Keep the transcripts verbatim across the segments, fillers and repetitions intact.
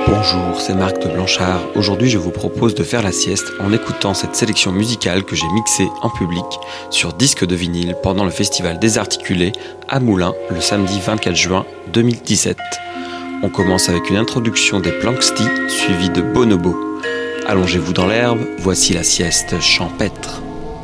Bonjour, c'est Marc de Blanchard. Aujourd'hui, je vous propose de faire la sieste en écoutant cette sélection musicale que j'ai mixée en public sur disque de vinyle pendant le festival Désarticulé à Moulins le samedi vingt-quatre juin deux mille dix-sept. On commence avec une introduction des Planxty suivie de Bonobo. Allongez-vous dans l'herbe, voici la sieste champêtre.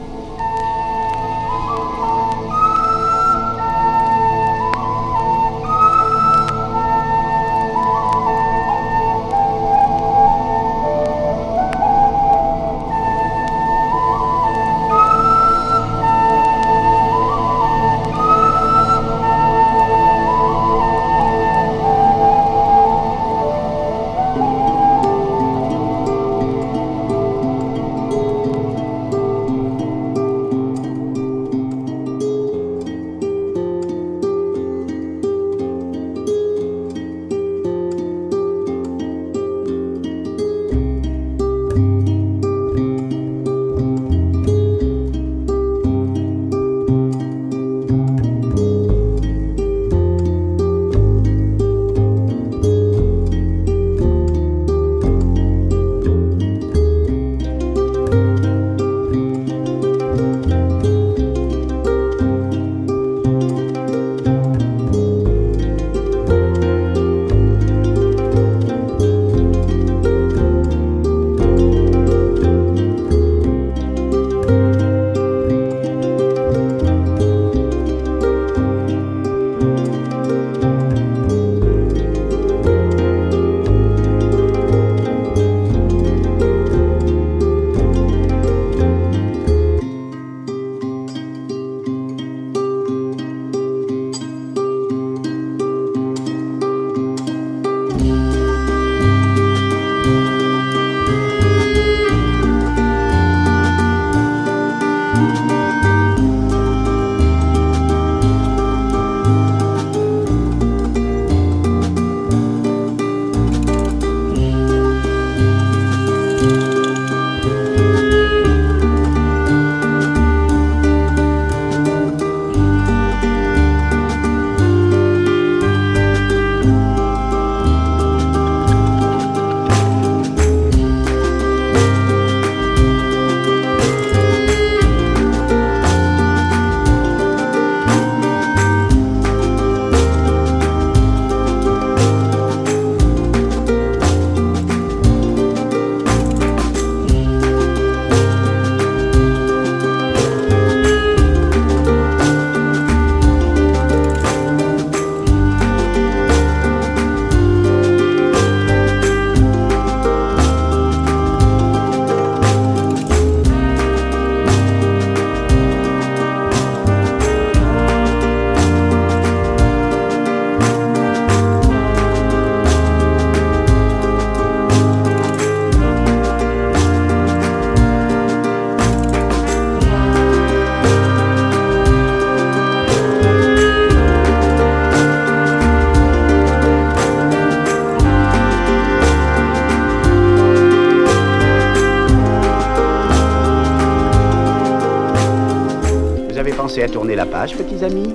À tourner la page, petits amis?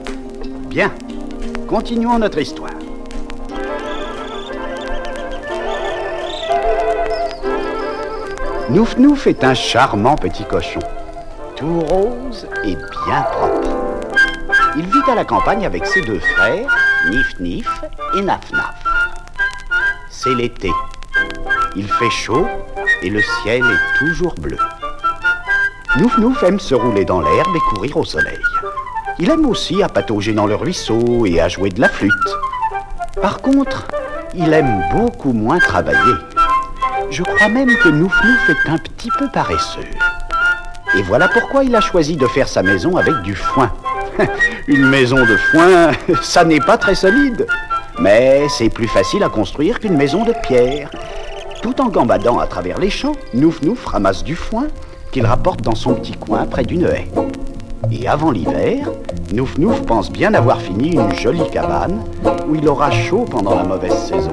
Bien, continuons notre histoire. Nouf Nouf est un charmant petit cochon, tout rose et bien propre. Il vit à la campagne avec ses deux frères, Nif Nif et Naf Naf. C'est l'été. Il fait chaud et le ciel est toujours bleu. Nouf Nouf aime se rouler dans l'herbe et courir au soleil. Il aime aussi à patauger dans le ruisseau et à jouer de la flûte. Par contre, il aime beaucoup moins travailler. Je crois même que Nouf Nouf est un petit peu paresseux. Et voilà pourquoi il a choisi de faire sa maison avec du foin. Une maison de foin, ça n'est pas très solide. Mais c'est plus facile à construire qu'une maison de pierre. Tout en gambadant à travers les champs, Nouf Nouf ramasse du foin qu'il rapporte dans son petit coin près d'une haie. Et avant l'hiver, Nouf Nouf pense bien avoir fini une jolie cabane où il aura chaud pendant la mauvaise saison.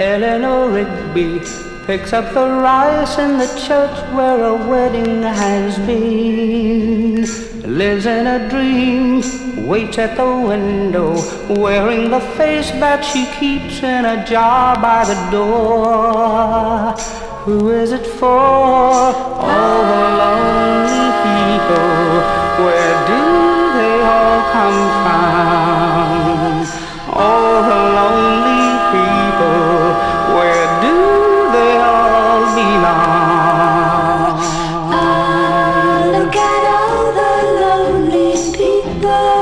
Eleanor Rigby picks up the rice in the church where a wedding has been. Lives in a dream, waits at the window, wearing the face that she keeps in a jar by the door. Who is it for? All the lonely people. Where do they all come from? All the lonely people. Where do they all belong? Ah, look at all the lonely people.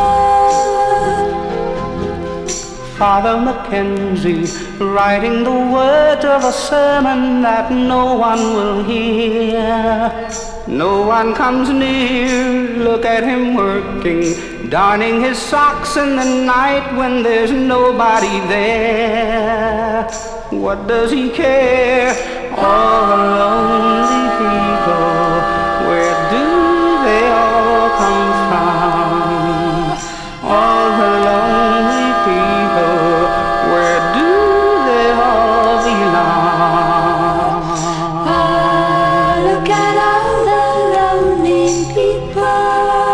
Father Mackenzie, writing the words of a sermon that no one will hear. No one comes near, look at him working, darning his socks in the night when there's nobody there. What does he care? All the lonely people, where do they all come from? All the lonely people, where do they all belong? Ah, look at all the lonely people.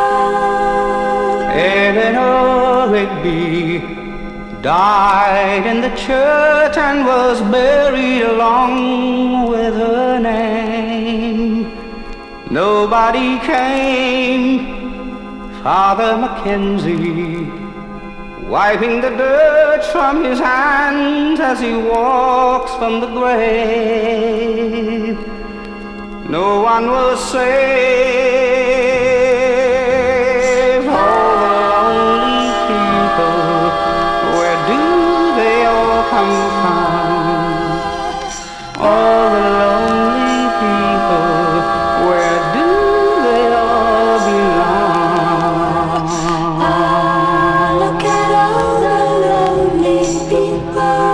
Eleanor Rigby died in the church and was buried along with her name. Nobody came. Father Mackenzie, wiping the dirt from his hands as he walks from the grave. No one was saved. All the lonely people, where do they all come from? All the lonely people, where do they all belong? Ah, look at all the lonely people.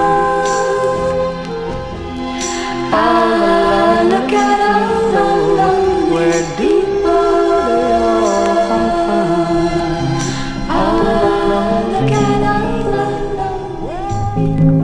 Ah, look at all the lonely Where do they all come from? Ah, look at all the lonely people.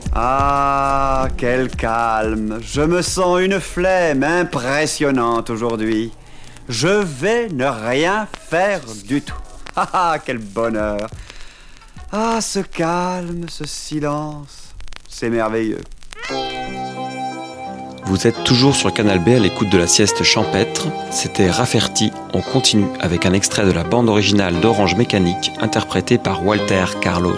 Ah, quel calme. Je me sens une flemme impressionnante aujourd'hui. Je vais ne rien faire du tout. Ah, ah, quel bonheur. Ah, ce calme, ce silence, c'est merveilleux. Vous êtes toujours sur Canal B à l'écoute de la sieste champêtre. C'était Rafferty. On continue avec un extrait de la bande originale d'Orange Mécanique, interprétée par Walter Carlos.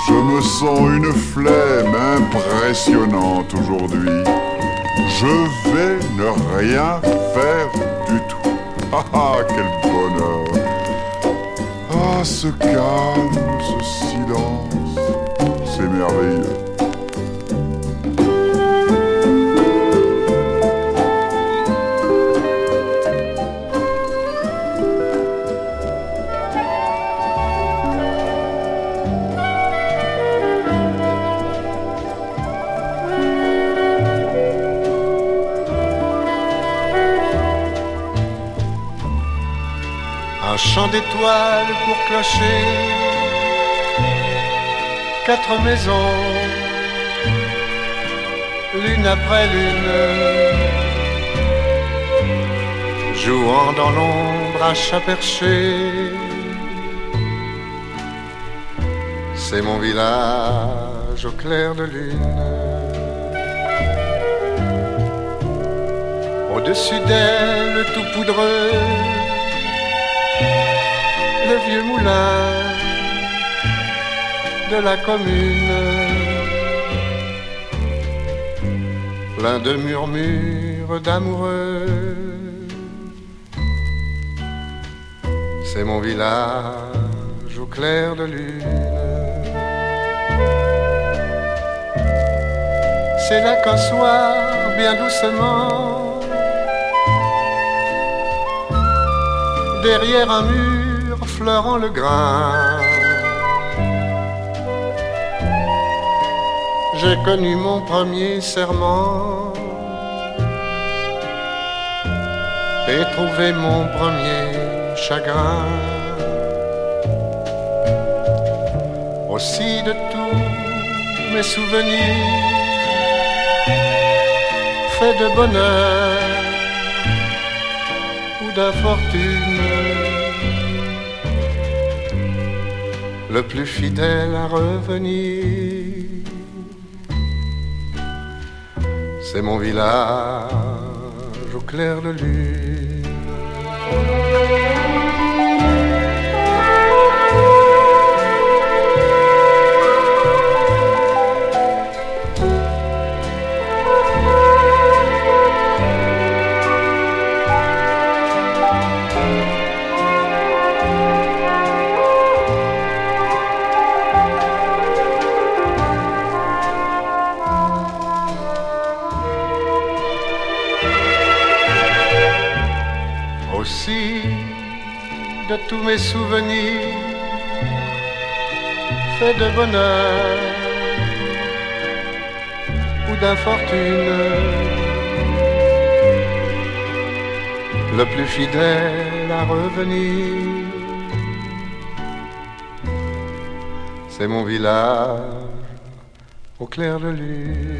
Je me sens une flemme impressionnante aujourd'hui. Je vais ne rien faire du tout. Ah ah, quel bonheur! Ah, ce calme, ce silence, c'est merveilleux. Un chant d'étoiles pour clocher, quatre maisons, l'une après l'une, jouant dans l'ombre à chat perché. C'est mon village au clair de lune. Au-dessus d'elle, tout poudreux, le vieux moulin de la commune, plein de murmures d'amoureux. C'est mon village au clair de lune. C'est là qu'un soir, bien doucement, derrière un mur fleurant le grain, j'ai connu mon premier serment et trouvé mon premier chagrin. Aussi de tous mes souvenirs faits de bonheur ou d'infortune, le plus fidèle à revenir, c'est mon village au clair de lune. Aussi de tous mes souvenirs faits de bonheur ou d'infortune, le plus fidèle à revenir, c'est mon village au clair de lune.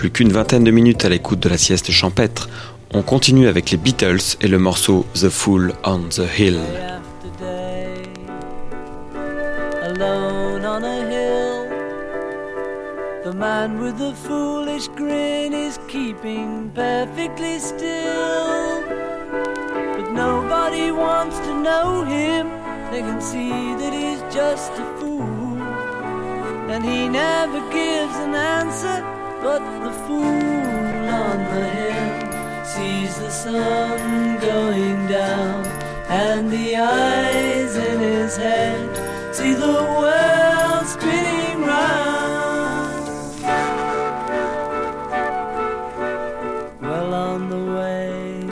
plus qu'une vingtaine de minutes à l'écoute de la sieste champêtre. On continue avec les Beatles et le morceau The Fool on the Hill. Alone on a hill, the man with the foolish grin is keeping perfectly still. But nobody wants to know him, they can see that he's just a fool. And he never gives an answer, but the fool on the hill sees the sun going down, and the eyes in his head see the world spinning round. Well on the way,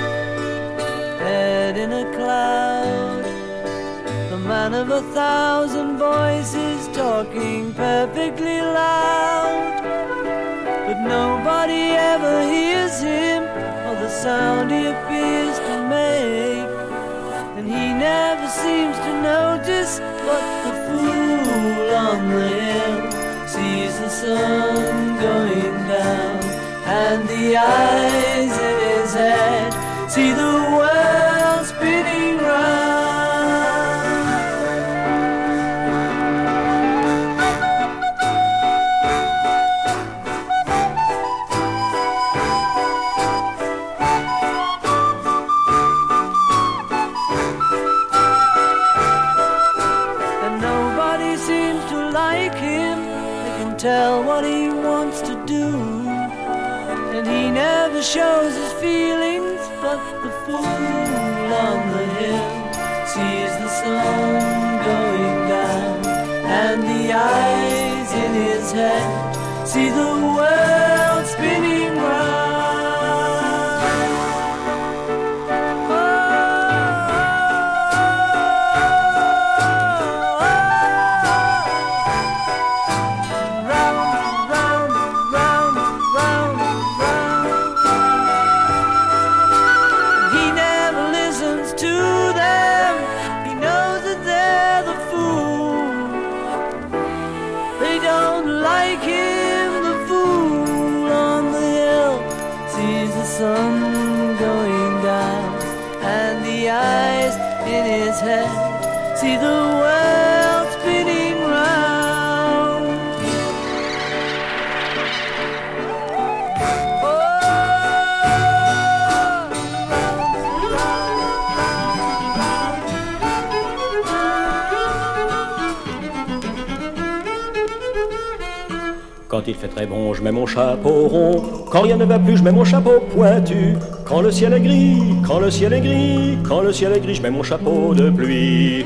head in a cloud, the man of a thousand voices talking perfectly loud. But nobody ever hears him, or the sound he appears to make. And he never seems to notice, but the fool on the hill sees the sun going down, and the eyes in his head see the world spinning round. Tell what he wants to do, and he never shows his feelings, but the fool on the hill sees the sun going down, and the eyes in his head see the world spinning round. Sun going down, and the eyes in his head see the world spinning round. Quand il fait très bon, je mets mon chapeau rond. Quand rien ne va plus, je mets mon chapeau pointu. Quand le ciel est gris, quand le ciel est gris, quand le ciel est gris, je mets mon chapeau de pluie.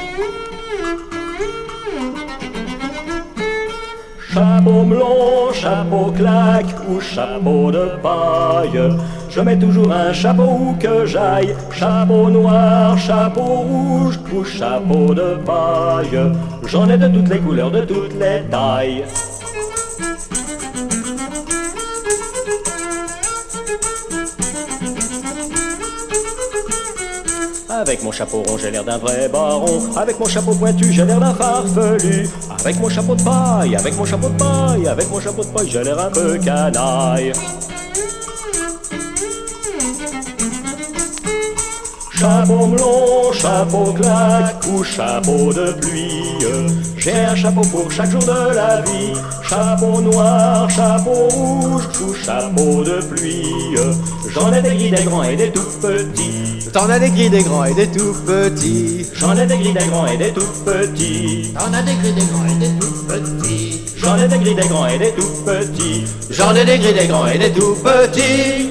Chapeau melon, chapeau claque ou chapeau de paille, je mets toujours un chapeau où que j'aille. Chapeau noir, chapeau rouge ou chapeau de paille, j'en ai de toutes les couleurs, de toutes les tailles. Avec mon chapeau rond, j'ai l'air d'un vrai baron. Avec mon chapeau pointu, j'ai l'air d'un farfelu. Avec mon chapeau de paille, avec mon chapeau de paille, avec mon chapeau de paille, j'ai l'air un peu canaille. Chapeau melon, chapeau claque ou chapeau de pluie, j'ai un chapeau pour chaque jour de la vie. Chapeau noir, chapeau rouge ou chapeau de pluie, j'en ai des gris, des grands et des tout petits. T'en as des gris, des grands et des tout petits. J'en ai des gris, des grands et des tout petits. T'en as des gris, des grands et des tout petits. J'en ai des gris, des grands et des tout petits. J'en ai des gris, des grands et des tout petits.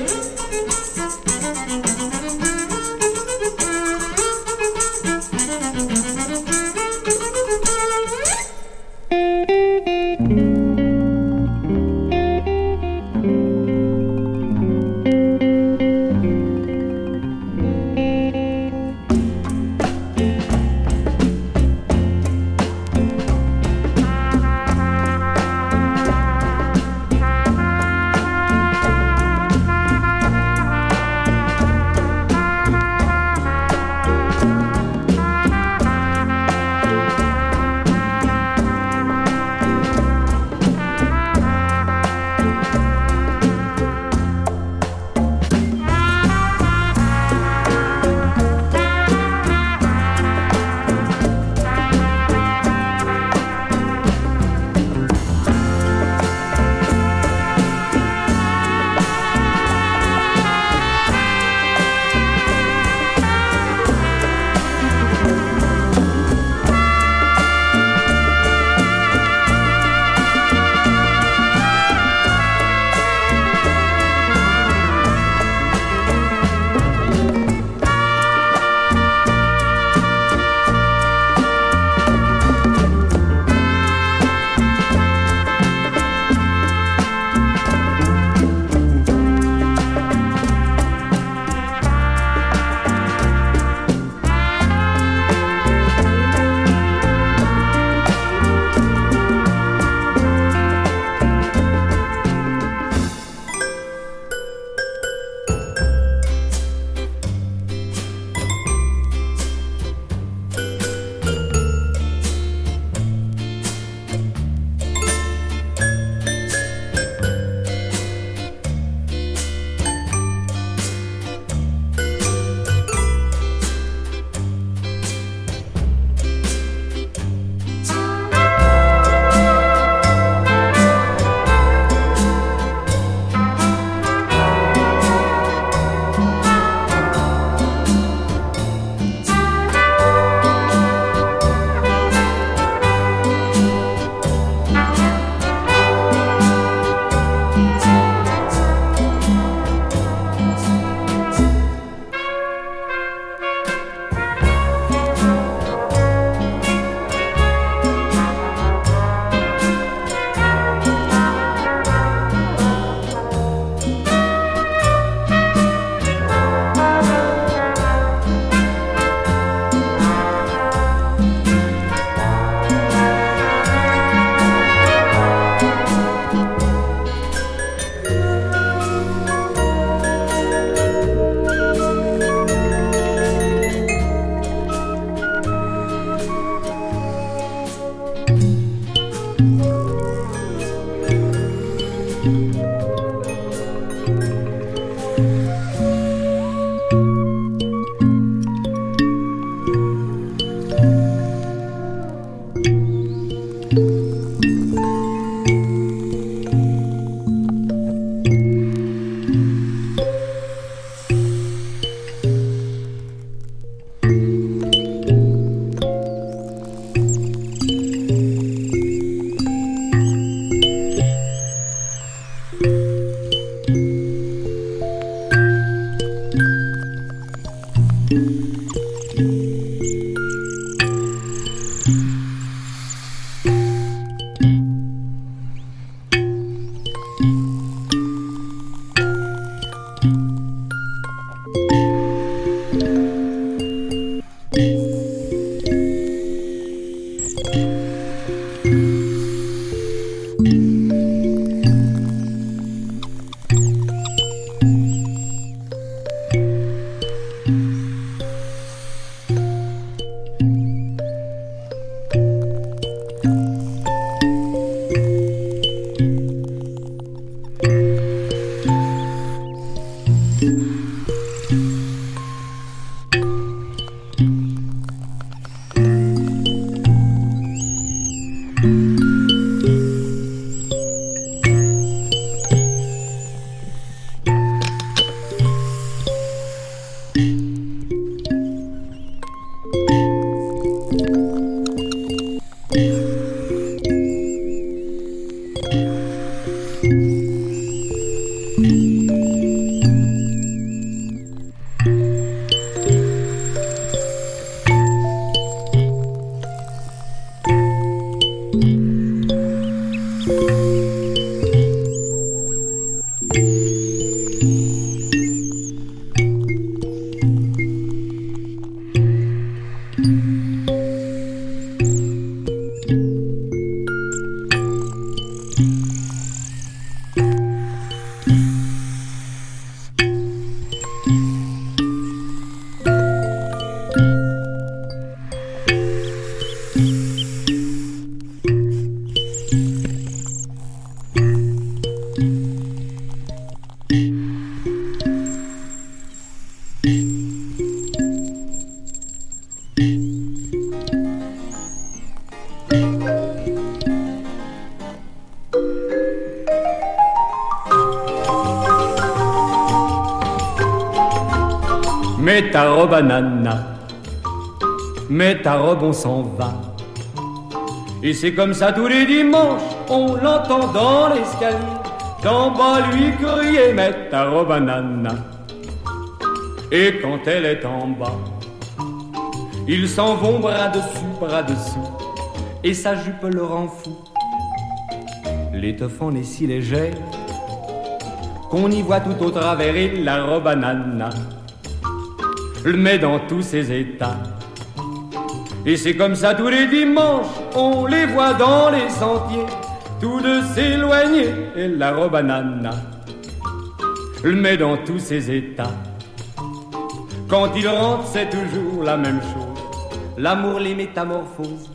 Mets ta robe à nana, mets ta robe, on s'en va. Et c'est comme ça tous les dimanches, on l'entend dans l'escalier, d'en bas lui crier, mets ta robe à nana. Et quand elle est en bas, ils s'en vont bras dessus, bras dessous, et sa jupe le rend fou. L'étoffe en est si légère qu'on y voit tout au travers, et la robe à nana le met dans tous ses états. Et c'est comme ça tous les dimanches, on les voit dans les sentiers, tous deux s'éloigner, et la robe à nana le met dans tous ses états. Quand il rentre, c'est toujours la même chose, l'amour les métamorphose.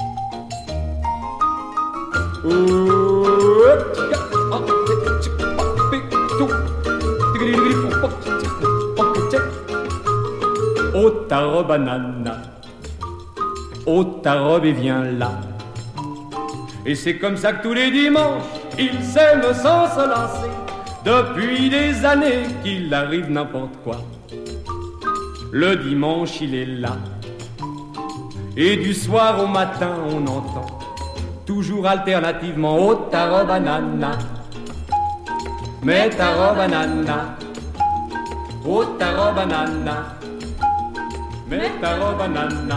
Oh ta robe à nana, oh ta robe et viens là. Et c'est comme ça que tous les dimanches, ils s'aiment sans se lancer, depuis des années qu'il arrive n'importe quoi. Le dimanche il est là, et du soir au matin on entend toujours alternativement oh ta robe à nana, mets ta robe à nana, oh ta robe à nana, mets ta robe à nana.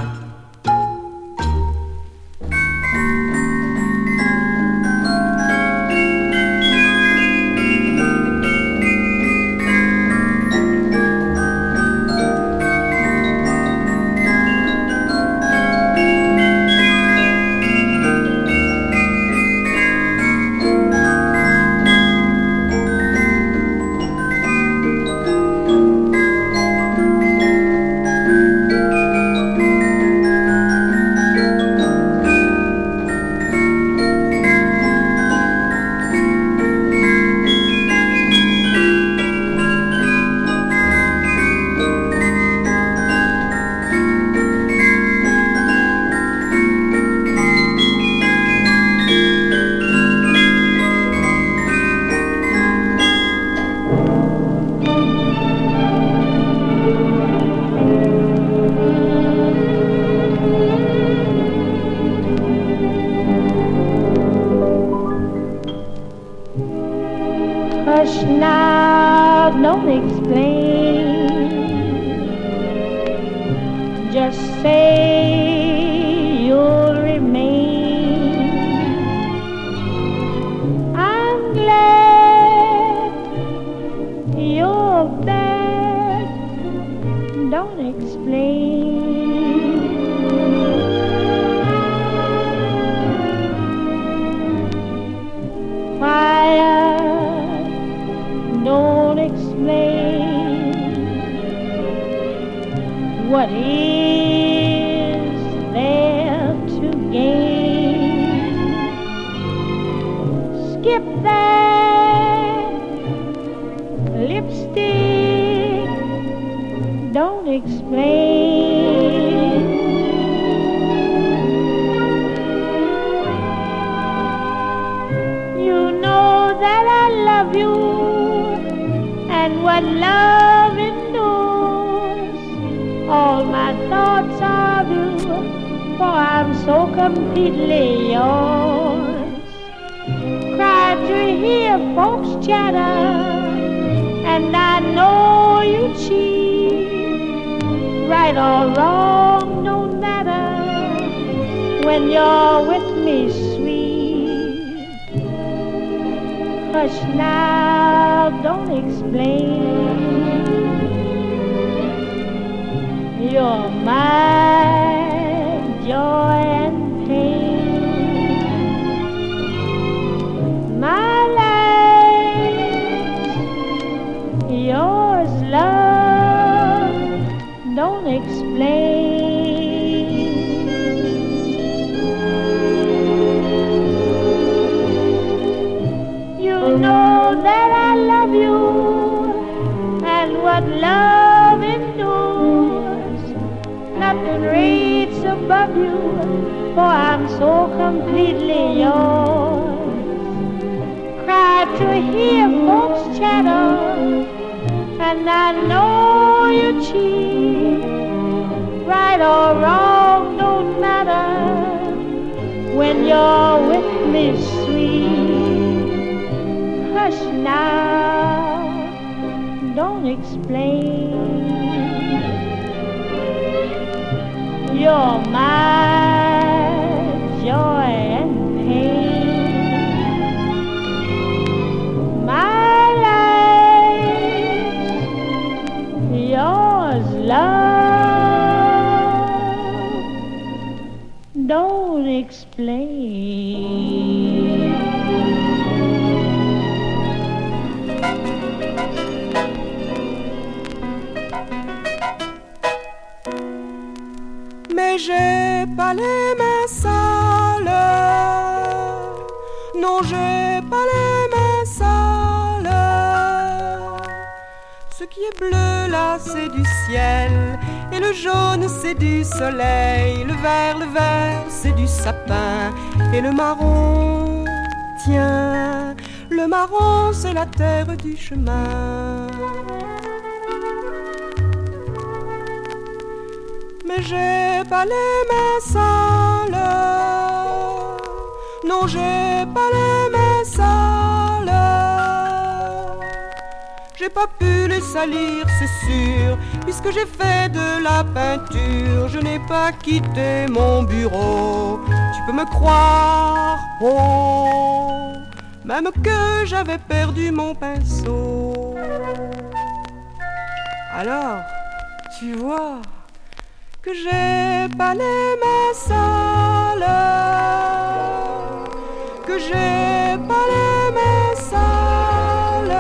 Hush now, don't explain. Just say you'll remain. I'm glad you're back. Don't explain. Fire, don't explain. What is there to gain? Skip that lipstick, don't explain. You know that I love you, and what love endures. All my thoughts of you, for I'm so completely yours. Cry to hear folks chatter, and I know you cheat. Right or wrong, no matter, when you're with me, sweet. Hush now, don't explain. You're my joy and pain, my life, yours, love, don't explain. You know that I love you, and what love endures. Nothing rates above you, for I'm so completely yours. Cry to hear folks chatter, and I know you cheat. Right or wrong, don't matter, when you're with me, sweet. Hush now, don't explain. You're my joy and pain, my life, yours, love, don't explain. Mais j'ai pas les mains sales. Non, j'ai pas les mains sales. Ce qui est bleu là, c'est du ciel. Et le jaune, c'est du soleil. Le vert, le vert, c'est du sapin. Et le marron, tiens, le marron, c'est la terre du chemin. Mais j'ai pas les mains sales. Non, j'ai pas les mains sales. J'ai pas pu les salir, c'est sûr, puisque j'ai fait de la peinture. Je n'ai pas quitté mon bureau. Tu peux me croire, oh, même que j'avais perdu mon pinceau. Alors, tu vois que j'ai pas les mains sales, que j'ai pas les mains sales.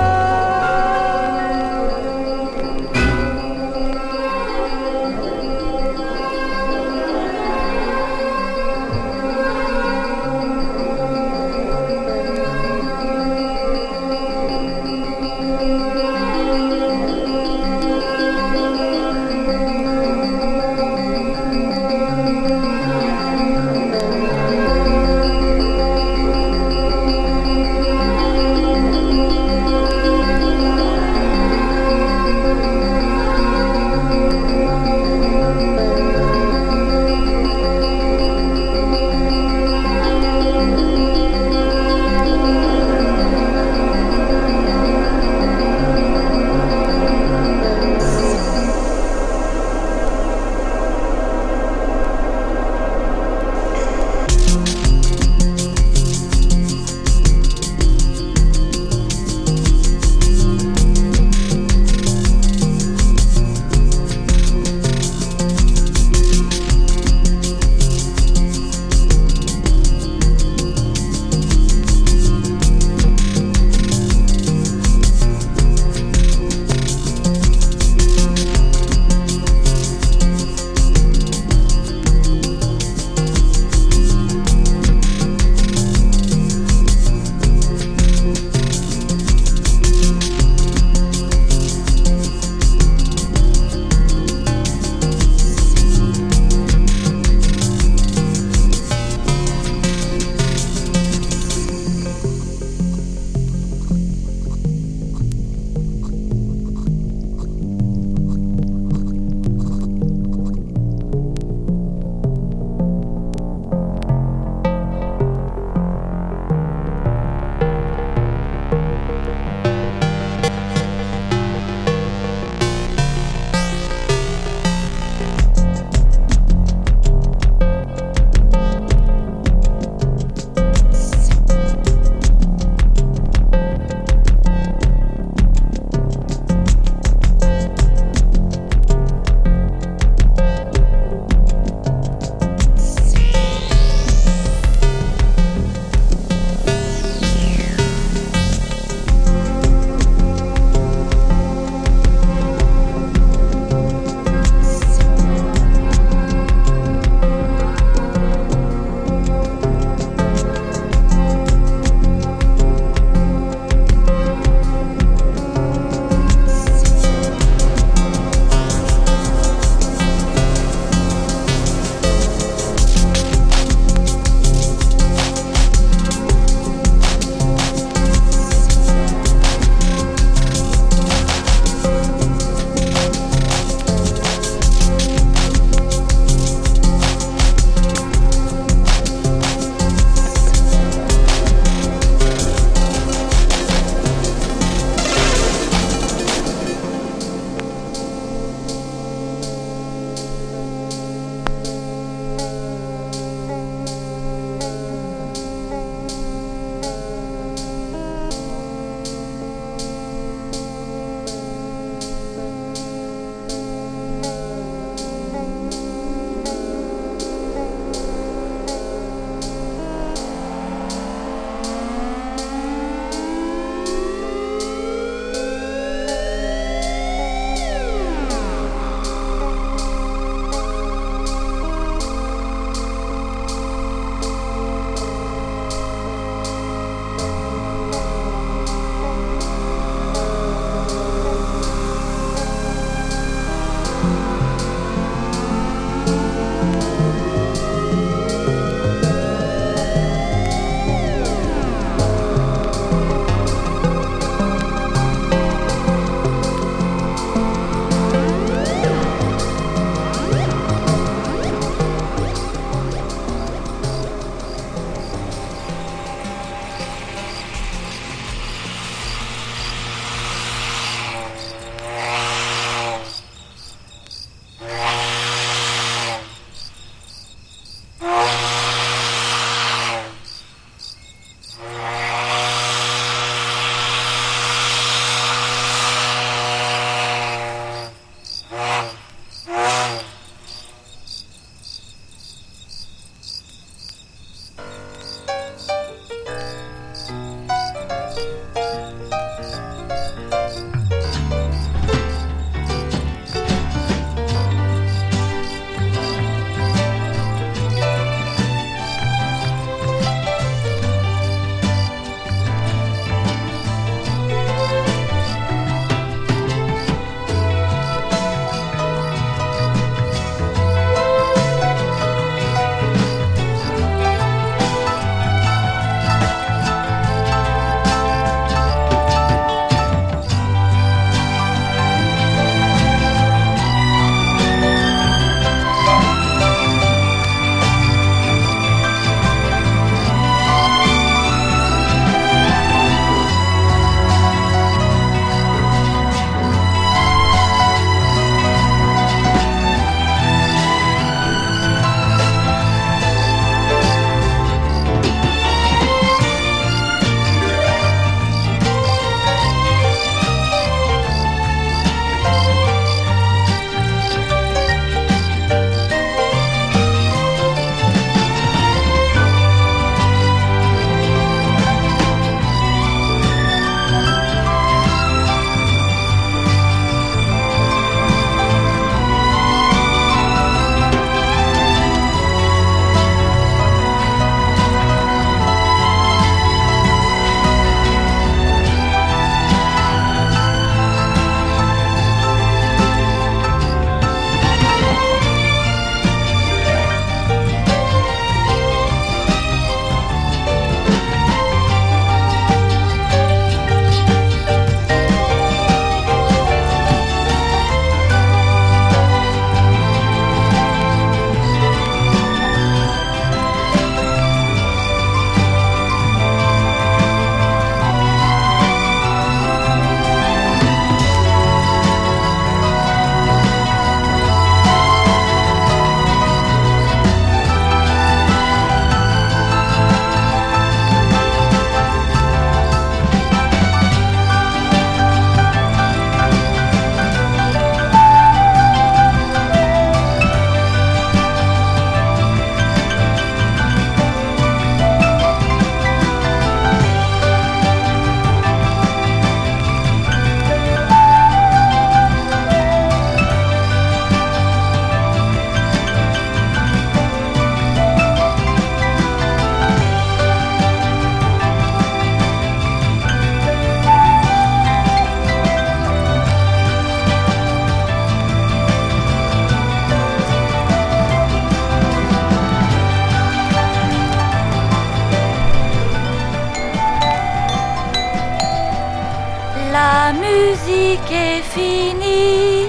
La musique est finie.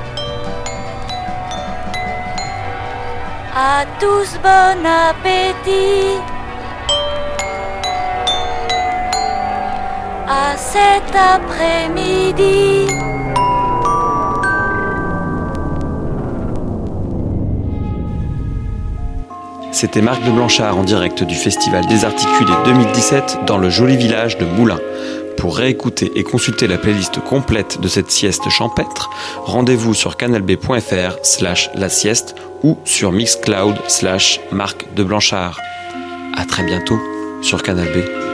À tous bon appétit. À cet après-midi. C'était Marc de Blanchard en direct du Festival Désarticulé deux mille dix-sept dans le joli village de Moulins. Pour réécouter et consulter la playlist complète de cette sieste champêtre, rendez-vous sur canalb.fr slash la sieste ou sur Mixcloud slash Marc de Blanchard. À très bientôt sur Canal B.